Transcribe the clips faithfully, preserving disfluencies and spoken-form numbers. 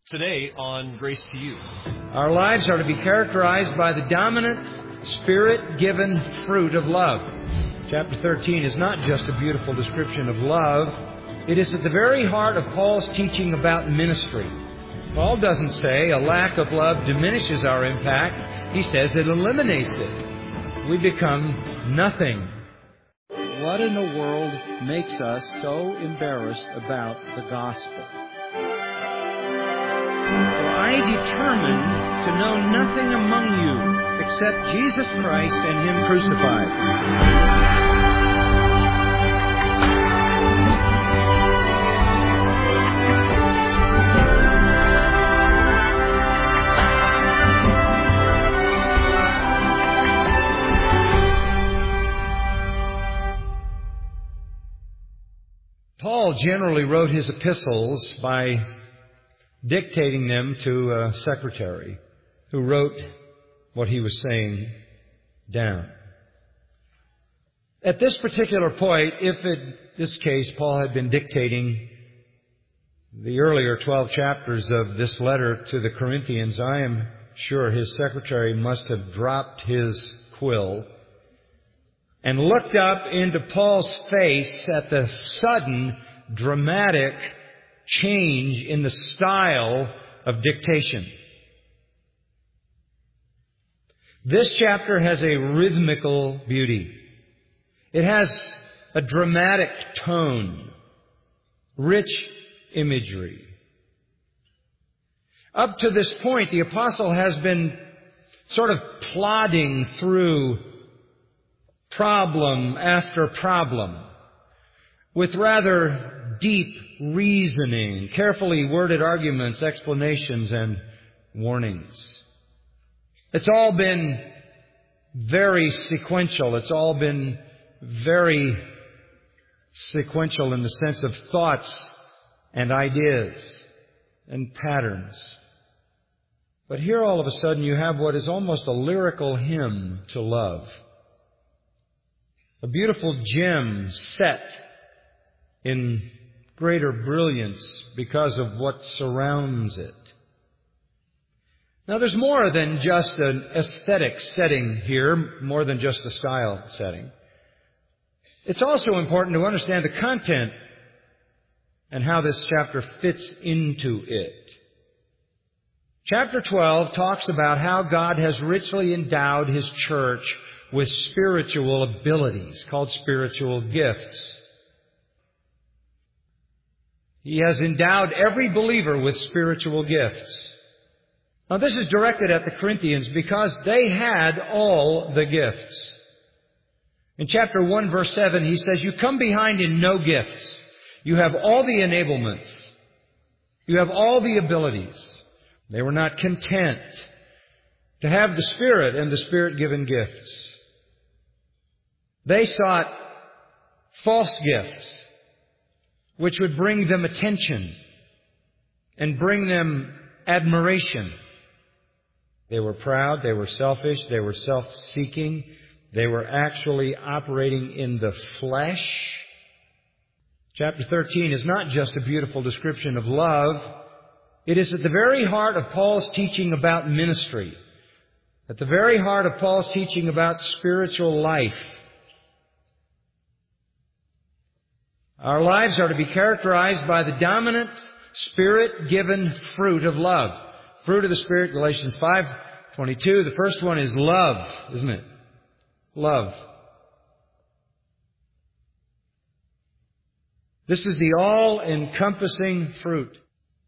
Today on Grace to You. Our lives are to be characterized by the dominant, Spirit-given fruit of love. Chapter thirteen is not just a beautiful description of love. It is at the very heart of Paul's teaching about ministry. Paul doesn't say a lack of love diminishes our impact. He says it eliminates it. We become nothing. What in the world makes us so embarrassed about the gospel? I determined to know nothing among you except Jesus Christ and Him crucified. Paul generally wrote his epistles by dictating them to a secretary who wrote what he was saying down. At this particular point, if in this case Paul had been dictating the earlier twelve chapters of this letter to the Corinthians, I am sure his secretary must have dropped his quill and looked up into Paul's face at the sudden, dramatic change in the style of dictation. This chapter has a rhythmical beauty. It has a dramatic tone, rich imagery. Up to this point, the apostle has been sort of plodding through problem after problem with rather deep reasoning, carefully worded arguments, explanations, and warnings. It's all been very sequential. It's all been very sequential in the sense of thoughts and ideas and patterns. But here all of a sudden you have what is almost a lyrical hymn to love. A beautiful gem set in greater brilliance because of what surrounds it. Now there's more than just an aesthetic setting here, more than just a style setting. It's also important to understand the content and how this chapter fits into it. Chapter twelve talks about how God has richly endowed His church with spiritual abilities called spiritual gifts. He has endowed every believer with spiritual gifts. Now this is directed at the Corinthians because they had all the gifts. In chapter one verse seven he says, you come behind in no gifts. You have all the enablements. You have all the abilities. They were not content to have the Spirit and the Spirit-given gifts. They sought false gifts, which would bring them attention and bring them admiration. They were proud, they were selfish, they were self-seeking, they were actually operating in the flesh. Chapter thirteen is not just a beautiful description of love. It is at the very heart of Paul's teaching about ministry, at the very heart of Paul's teaching about spiritual life. Our lives are to be characterized by the dominant, Spirit-given fruit of love. Fruit of the Spirit, Galatians five twenty-two. The first one is love, isn't it? Love. This is the all-encompassing fruit.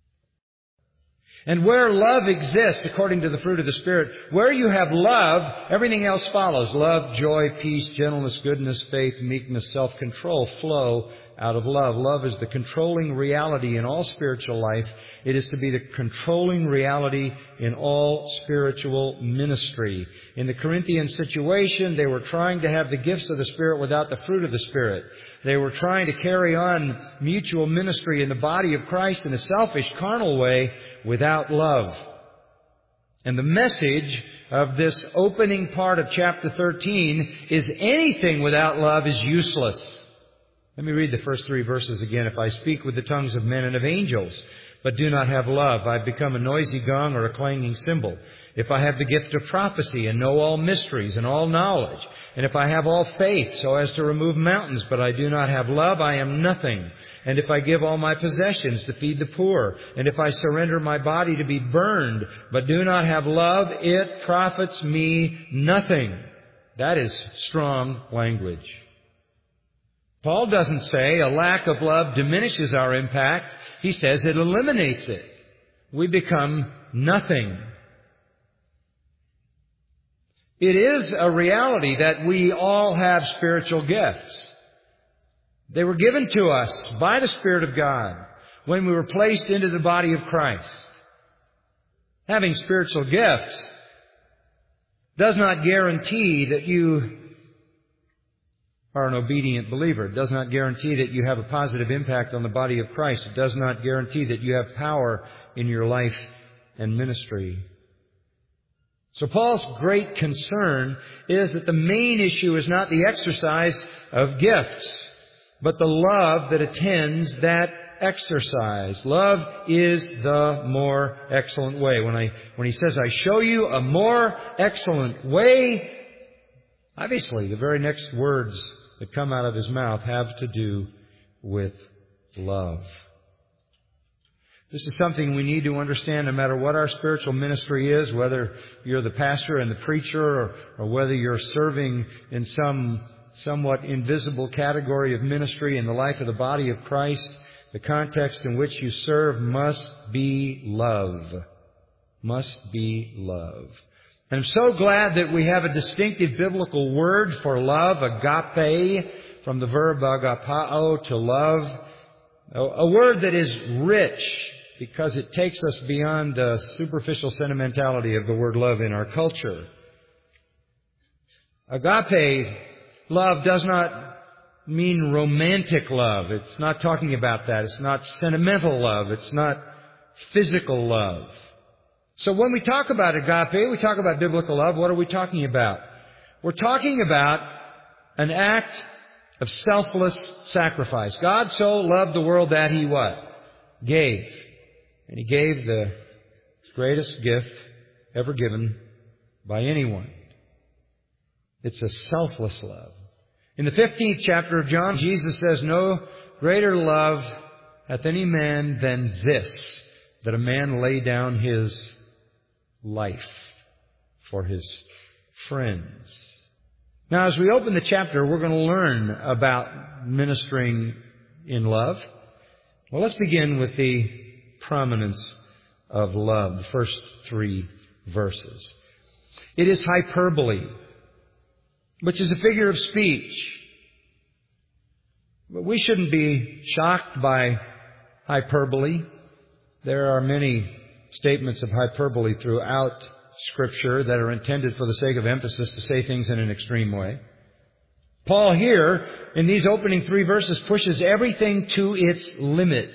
And where love exists, according to the fruit of the Spirit, where you have love, everything else follows. Love, joy, peace, gentleness, goodness, faith, meekness, self-control flow out of love. Love is the controlling reality in all spiritual life. It is to be the controlling reality in all spiritual ministry. In the Corinthian situation, they were trying to have the gifts of the Spirit without the fruit of the Spirit. They were trying to carry on mutual ministry in the body of Christ in a selfish, carnal way without love. And the message of this opening part of chapter thirteen is anything without love is useless. Let me read the first three verses again. If I speak with the tongues of men and of angels, but do not have love, I become a noisy gong or a clanging cymbal. If I have the gift of prophecy and know all mysteries and all knowledge, and if I have all faith so as to remove mountains, but I do not have love, I am nothing. And if I give all my possessions to feed the poor, and if I surrender my body to be burned, but do not have love, it profits me nothing. That is strong language. Paul doesn't say a lack of love diminishes our impact. He says it eliminates it. We become nothing. It is a reality that we all have spiritual gifts. They were given to us by the Spirit of God when we were placed into the body of Christ. Having spiritual gifts does not guarantee that you are an obedient believer. It does not guarantee that you have a positive impact on the body of Christ. It does not guarantee that you have power in your life and ministry. So Paul's great concern is that the main issue is not the exercise of gifts, but the love that attends that exercise. Love is the more excellent way. When I, when he says, I show you a more excellent way, obviously the very next words that come out of his mouth have to do with love. This is something we need to understand no matter what our spiritual ministry is, whether you're the pastor and the preacher, or, or whether you're serving in some somewhat invisible category of ministry in the life of the body of Christ. The context in which you serve must be love. Must be love. And I'm so glad that we have a distinctive biblical word for love, agape, from the verb agapao, to love. A word that is rich because it takes us beyond the superficial sentimentality of the word love in our culture. Agape love does not mean romantic love. It's not talking about that. It's not sentimental love. It's not physical love. So when we talk about agape, we talk about biblical love, what are we talking about? We're talking about an act of selfless sacrifice. God so loved the world that He what? Gave. And He gave the greatest gift ever given by anyone. It's a selfless love. In the fifteenth chapter of John, Jesus says, no greater love hath any man than this, that a man lay down his life for his friends. Now, as we open the chapter, we're going to learn about ministering in love. Well, let's begin with the prominence of love, the first three verses. It is hyperbole, which is a figure of speech. But we shouldn't be shocked by hyperbole. There are many statements of hyperbole throughout Scripture that are intended for the sake of emphasis to say things in an extreme way. Paul here, in these opening three verses, pushes everything to its limit.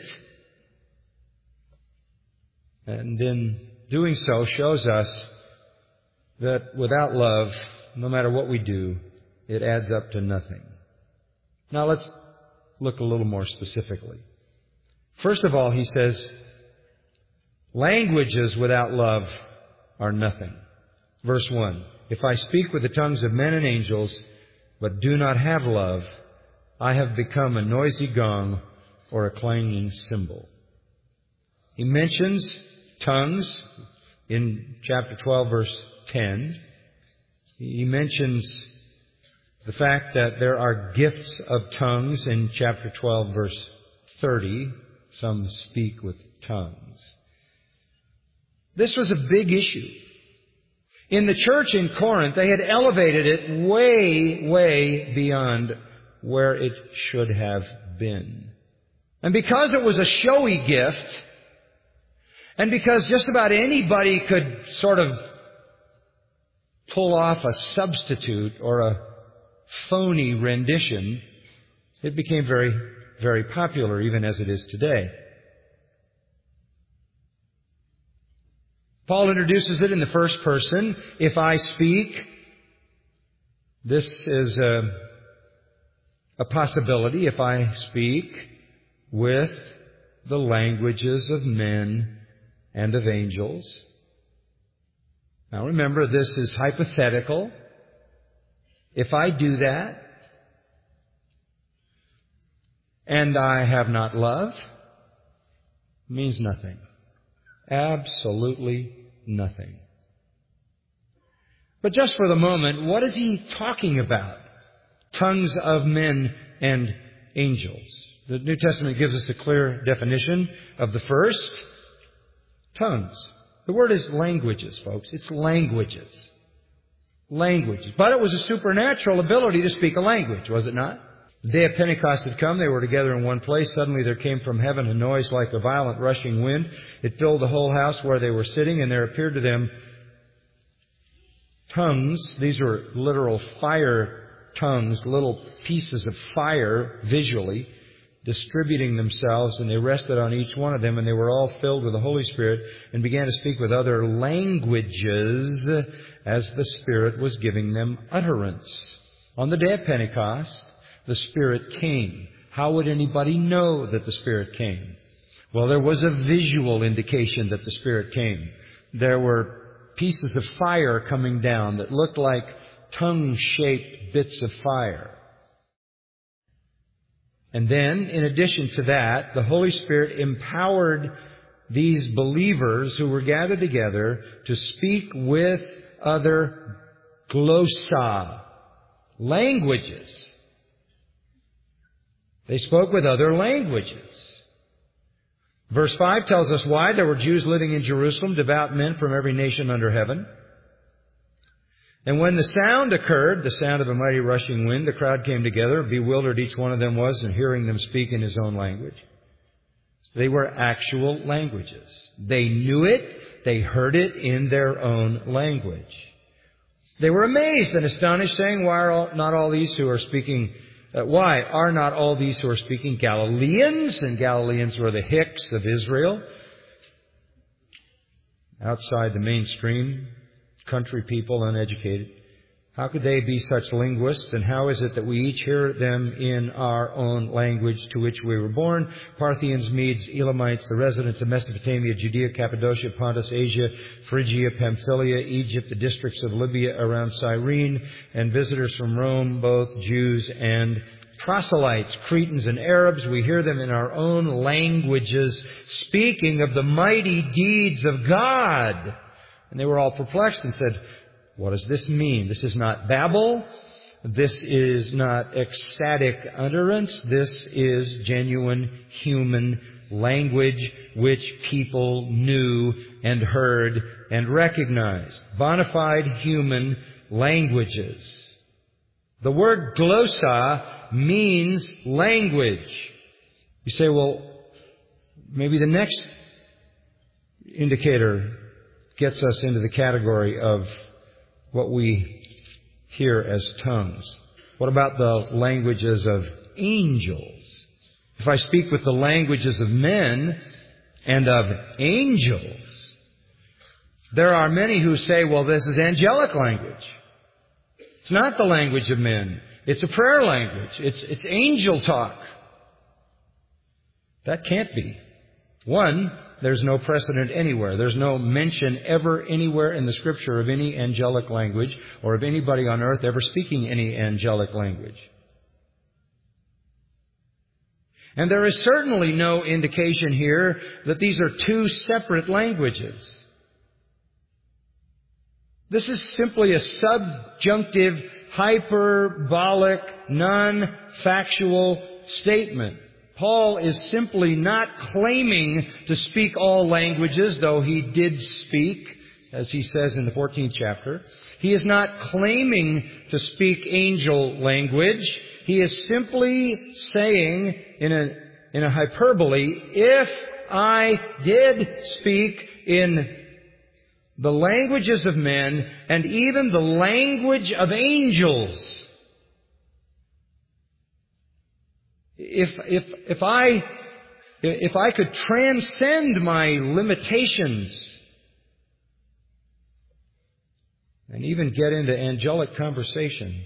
And in doing so, shows us that without love, no matter what we do, it adds up to nothing. Now let's look a little more specifically. First of all, he says, languages without love are nothing. Verse one, if I speak with the tongues of men and angels, but do not have love, I have become a noisy gong or a clanging cymbal. He mentions tongues in chapter twelve, verse ten. He mentions the fact that there are gifts of tongues in chapter twelve, verse thirty. Some speak with tongues. This was a big issue. In the church in Corinth, they had elevated it way, way beyond where it should have been. And because it was a showy gift, and because just about anybody could sort of pull off a substitute or a phony rendition, it became very, very popular, even as it is today. Paul introduces it in the first person. If I speak, this is a, a possibility. If I speak with the languages of men and of angels. Now remember, this is hypothetical. If I do that, and I have not love, it means nothing. Absolutely nothing. But just for the moment, what is he talking about? Tongues of men and angels. The New Testament gives us a clear definition of the first. Tongues. The word is languages, folks. It's languages. Languages. But it was a supernatural ability to speak a language, was it not? The day of Pentecost had come. They were together in one place. Suddenly there came from heaven a noise like a violent rushing wind. It filled the whole house where they were sitting, and there appeared to them tongues. These were literal fire tongues, little pieces of fire visually, distributing themselves, and they rested on each one of them, and they were all filled with the Holy Spirit and began to speak with other languages as the Spirit was giving them utterance. On the day of Pentecost, the Spirit came. How would anybody know that the Spirit came? Well, there was a visual indication that the Spirit came. There were pieces of fire coming down that looked like tongue-shaped bits of fire. And then, in addition to that, the Holy Spirit empowered these believers who were gathered together to speak with other glossa, languages. They spoke with other languages. Verse five tells us why. There were Jews living in Jerusalem, devout men from every nation under heaven. And when the sound occurred, the sound of a mighty rushing wind, the crowd came together. Bewildered each one of them was in hearing them speak in his own language. They were actual languages. They knew it. They heard it in their own language. They were amazed and astonished, saying, Why are all, not all these who are speaking, uh, why are not all these who are speaking Galileans? And Galileans were the Hicks of Israel, outside the mainstream. Country people, uneducated. How could they be such linguists? And how is it that we each hear them in our own language to which we were born? Parthians, Medes, Elamites, the residents of Mesopotamia, Judea, Cappadocia, Pontus, Asia, Phrygia, Pamphylia, Egypt, the districts of Libya around Cyrene, and visitors from Rome, both Jews and proselytes, Cretans and Arabs. We hear them in our own languages speaking of the mighty deeds of God. And they were all perplexed and said, What does this mean? This is not babble. This is not ecstatic utterance. This is genuine human language which people knew and heard and recognized. Bona fide human languages. The word glossa means language. You say, well, maybe the next indicator gets us into the category of what we hear as tongues. What about the languages of angels? If I speak with the languages of men and of angels, there are many who say, well, this is angelic language. It's not the language of men. It's a prayer language. It's, it's angel talk. That can't be. One, there's no precedent anywhere. There's no mention ever anywhere in the Scripture of any angelic language or of anybody on earth ever speaking any angelic language. And there is certainly no indication here that these are two separate languages. This is simply a subjunctive, hyperbolic, non-factual statement. Paul is simply not claiming to speak all languages, though he did speak, as he says in the fourteenth chapter. He is not claiming to speak angel language. He is simply saying in a, in a hyperbole, if I did speak in the languages of men and even the language of angels, If, if, if I, if I could transcend my limitations and even get into angelic conversation,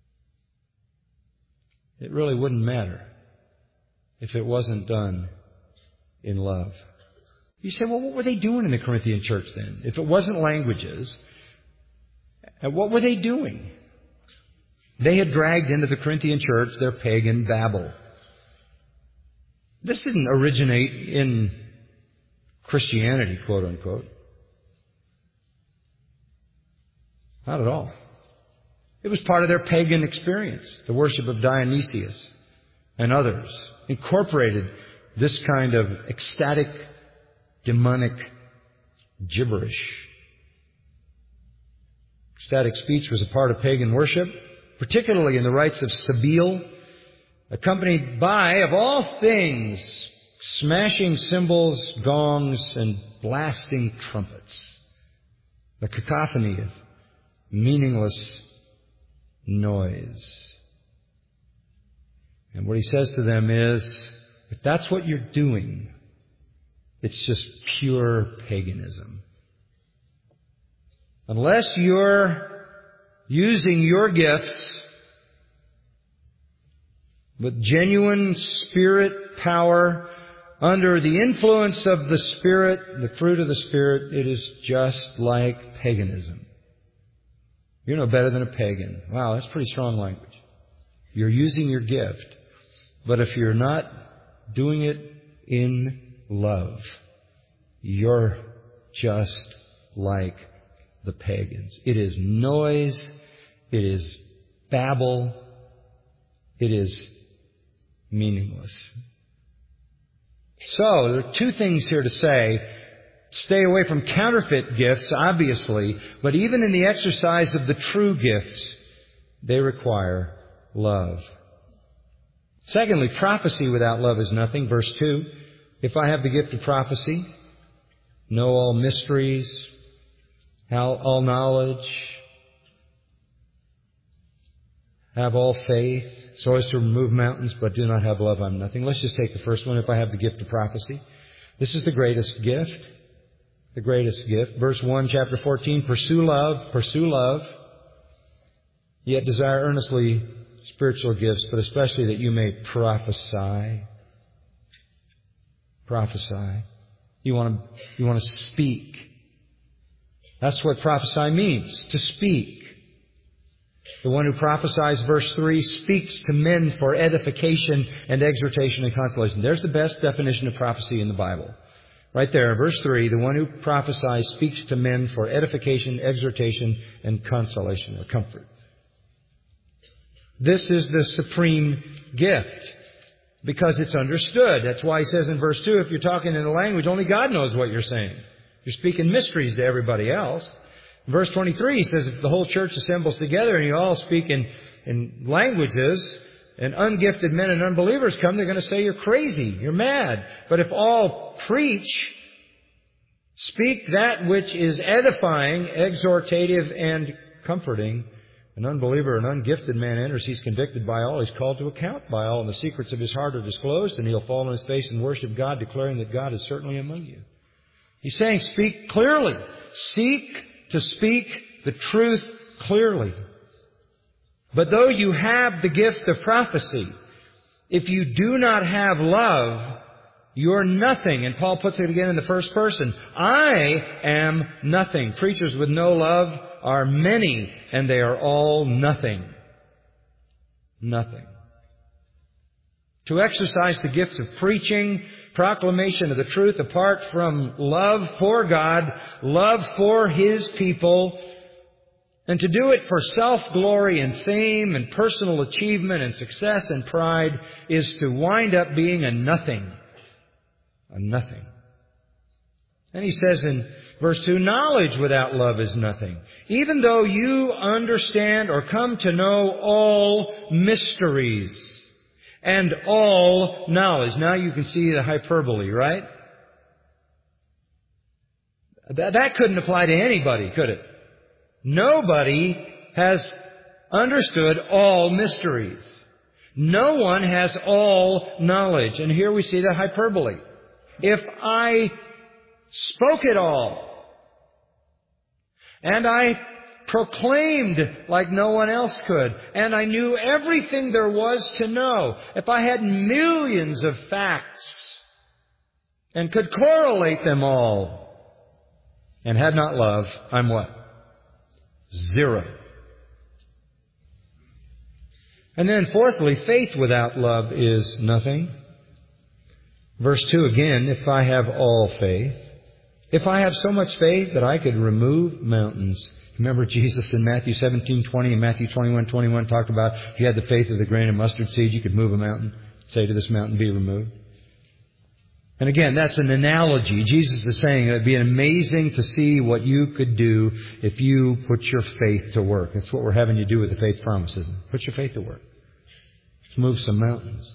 it really wouldn't matter if it wasn't done in love. You say, well, what were they doing in the Corinthian church then? If it wasn't languages, what were they doing? They had dragged into the Corinthian church their pagan babble. This didn't originate in Christianity, quote unquote. Not at all. It was part of their pagan experience. The worship of Dionysius and others incorporated this kind of ecstatic, demonic gibberish. Ecstatic speech was a part of pagan worship, particularly in the rites of Cybele, accompanied by, of all things, smashing cymbals, gongs, and blasting trumpets. The cacophony of meaningless noise. And what he says to them is, if that's what you're doing, it's just pure paganism. Unless you're using your gifts with genuine Spirit power, under the influence of the Spirit, the fruit of the Spirit, it is just like paganism. You're no better than a pagan. Wow, that's pretty strong language. You're using your gift, but if you're not doing it in love, you're just like the pagans. It is noise, it is babble, it is meaningless. So, there are two things here to say. Stay away from counterfeit gifts, obviously, but even in the exercise of the true gifts, they require love. Secondly, prophecy without love is nothing. Verse two, if I have the gift of prophecy, know all mysteries, all knowledge, have all faith, so as to remove mountains, but do not have love, I'm nothing. Let's just take the first one, if I have the gift of prophecy. This is the greatest gift. The greatest gift. Verse one, chapter fourteen, pursue love, pursue love, yet desire earnestly spiritual gifts, but especially that you may prophesy. Prophesy. You want to, you want to speak. That's what prophesy means, to speak. The one who prophesies, verse three, speaks to men for edification and exhortation and consolation. There's the best definition of prophecy in the Bible. Right there, verse three, the one who prophesies speaks to men for edification, exhortation, and consolation or comfort. This is the supreme gift because it's understood. That's why he says in verse two, if you're talking in a language, only God knows what you're saying. You're speaking mysteries to everybody else. In verse twenty-three, he says if the whole church assembles together and you all speak in, in languages, and ungifted men and unbelievers come, they're going to say you're crazy, you're mad. But if all preach, speak that which is edifying, exhortative, and comforting, an unbeliever, an ungifted man enters, he's convicted by all, he's called to account by all, and the secrets of his heart are disclosed, and he'll fall on his face and worship God, declaring that God is certainly among you. He's saying, speak clearly. Seek to speak the truth clearly. But though you have the gift of prophecy, if you do not have love, you're nothing. And Paul puts it again in the first person. I am nothing. Preachers with no love are many, and they are all nothing. Nothing. To exercise the gifts of preaching, proclamation of the truth apart from love for God, love for His people, and to do it for self-glory and fame and personal achievement and success and pride is to wind up being a nothing. A nothing. And he says in verse two, knowledge without love is nothing. Even though you understand or come to know all mysteries and all knowledge. Now you can see the hyperbole, right? That, that couldn't apply to anybody, could it? Nobody has understood all mysteries. No one has all knowledge. And here we see the hyperbole. If I spoke it all, and I proclaimed like no one else could, and I knew everything there was to know, if I had millions of facts, and could correlate them all, and had not love, I'm what? Zero. And then fourthly, faith without love is nothing. Verse two again, if I have all faith, if I have so much faith that I could remove mountains. Remember Jesus in Matthew seventeen twenty and Matthew twenty-one twenty-one talked about if you had the faith of the grain of mustard seed, you could move a mountain. Say to this mountain, be removed. And again, that's an analogy. Jesus is saying it would be amazing to see what you could do if you put your faith to work. That's what we're having you do with the faith promise, isn't it? Put your faith to work. Let's move some mountains.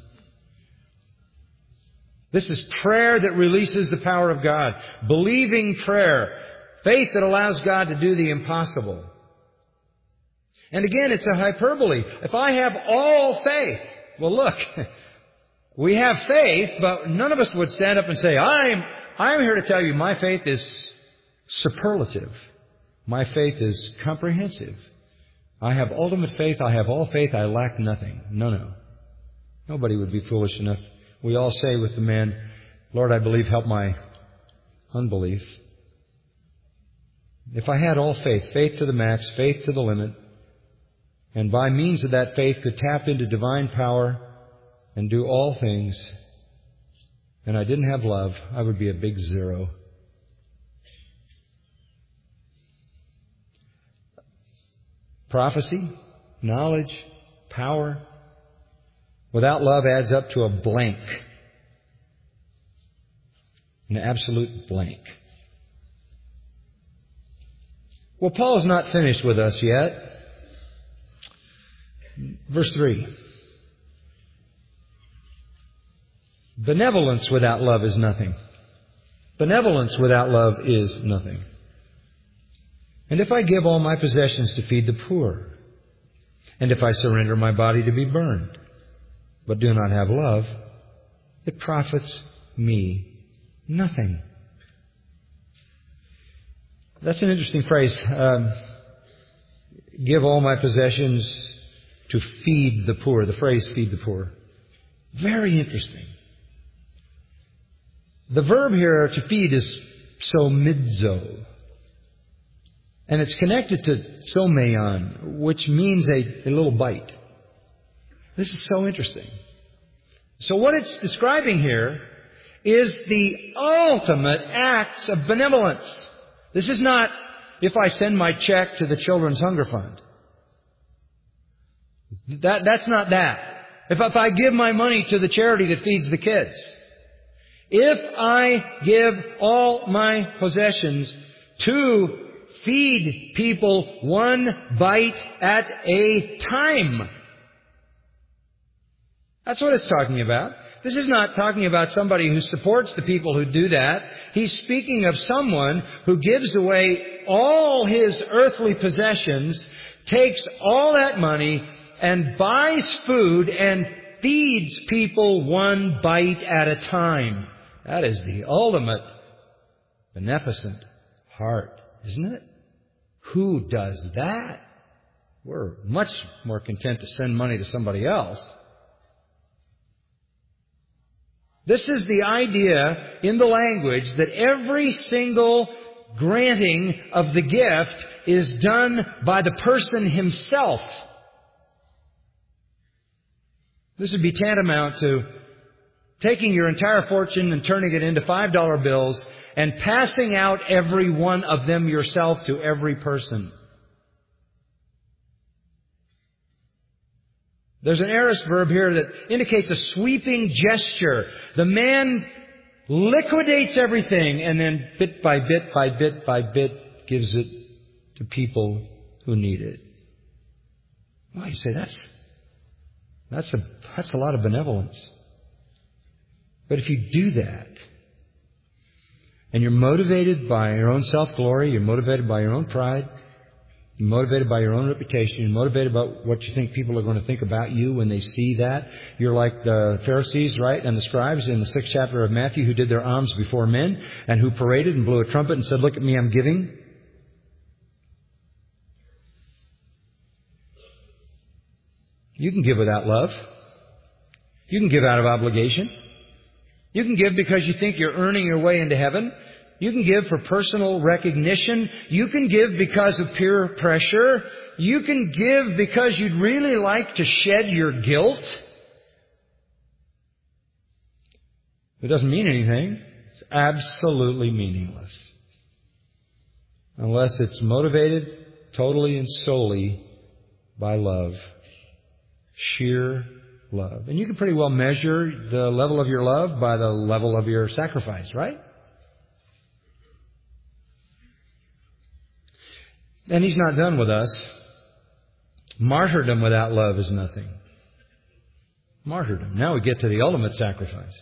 This is prayer that releases the power of God. Believing prayer. Faith that allows God to do the impossible. And again, it's a hyperbole. If I have all faith, well look, we have faith, but none of us would stand up and say, I'm, I'm here to tell you my faith is superlative. My faith is comprehensive. I have ultimate faith. I have all faith. I lack nothing. No, no. Nobody would be foolish enough. We all say with the man, Lord, I believe, help my unbelief. If I had all faith, faith to the max, faith to the limit, and by means of that faith could tap into divine power and do all things, and I didn't have love, I would be a big zero. Prophecy, knowledge, power, without love adds up to a blank. An absolute blank. Well, Paul is not finished with us yet. Verse three. Benevolence without love is nothing. Benevolence without love is nothing. And if I give all my possessions to feed the poor, and if I surrender my body to be burned, but do not have love, it profits me nothing. That's an interesting phrase. Um, give all my possessions to feed the poor. The phrase feed the poor. Very interesting. The verb here to feed is somidzo. And it's connected to someon, which means a, a little bite. This is so interesting. So what it's describing here is the ultimate acts of benevolence. This is not if I send my check to the Children's Hunger Fund. That, that's not that. If, if I give my money to the charity that feeds the kids. If I give all my possessions to feed people one bite at a time. That's what it's talking about. This is not talking about somebody who supports the people who do that. He's speaking of someone who gives away all his earthly possessions, takes all that money, and buys food and feeds people one bite at a time. That is the ultimate beneficent heart, isn't it? Who does that? We're much more content to send money to somebody else. This is the idea in the language that every single granting of the gift is done by the person himself. This would be tantamount to taking your entire fortune and turning it into five dollar bills and passing out every one of them yourself to every person. There's an aorist verb here that indicates a sweeping gesture. The man liquidates everything and then bit by bit by bit by bit gives it to people who need it. Well, you say that's that's a that's a lot of benevolence. But if you do that, and you're motivated by your own self-glory, you're motivated by your own pride, you're motivated by your own reputation, you're motivated by what you think people are going to think about you when they see that, you're like the Pharisees, right, and the scribes in the sixth chapter of Matthew who did their alms before men and who paraded and blew a trumpet and said, look at me, I'm giving. You can give without love. You can give out of obligation. You can give because you think you're earning your way into heaven. You can give for personal recognition. You can give because of peer pressure. You can give because you'd really like to shed your guilt. It doesn't mean anything. It's absolutely meaningless. Unless it's motivated totally and solely by love. Sheer love. And you can pretty well measure the level of your love by the level of your sacrifice, right? And He's not done with us. Martyrdom without love is nothing. Martyrdom. Now we get to the ultimate sacrifice.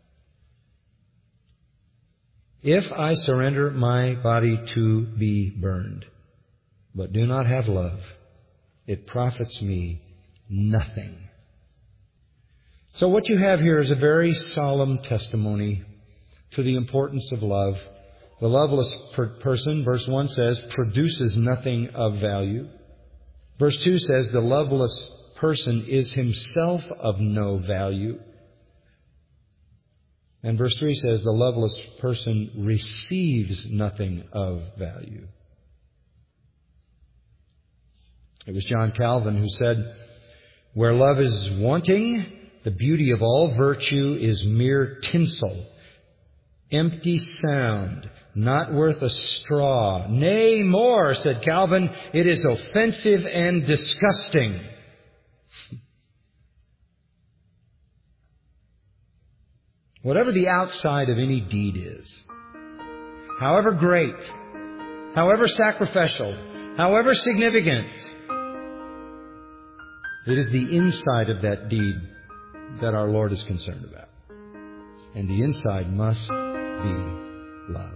If I surrender my body to be burned, but do not have love, it profits me nothing. So what you have here is a very solemn testimony to the importance of love. The loveless per- person, verse one says, produces nothing of value. Verse two says, the loveless person is himself of no value. And verse three says, the loveless person receives nothing of value. It was John Calvin who said, where love is wanting, the beauty of all virtue is mere tinsel, empty sound, not worth a straw. Nay, more, said Calvin, it is offensive and disgusting. Whatever the outside of any deed is, however great, however sacrificial, however significant, it is the inside of that deed that our Lord is concerned about. And the inside must be love.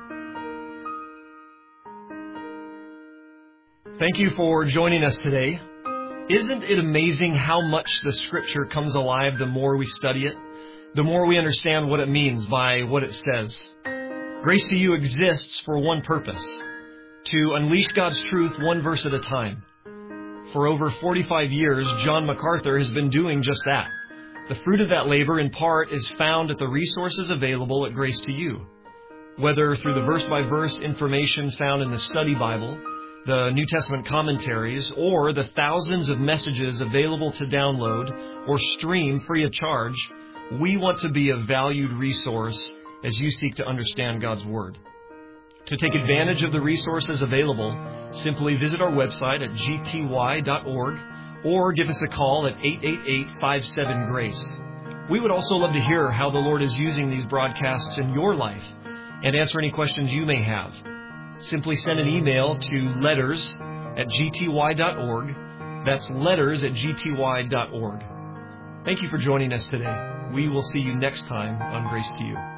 Thank you for joining us today. Isn't it amazing how much the Scripture comes alive the more we study it? The more we understand what it means by what it says. Grace to You exists for one purpose, to unleash God's truth one verse at a time. For over forty-five years, John MacArthur has been doing just that. The fruit of that labor, in part, is found at the resources available at Grace to You. Whether through the verse-by-verse information found in the Study Bible, the New Testament commentaries, or the thousands of messages available to download or stream free of charge, we want to be a valued resource as you seek to understand God's Word. To take advantage of the resources available, simply visit our website at g t y dot org or give us a call at eight eight eight, five seven, GRACE. We would also love to hear how the Lord is using these broadcasts in your life and answer any questions you may have. Simply send an email to letters at g t y dot org. That's letters at g t y dot org. Thank you for joining us today. We will see you next time on Grace to You.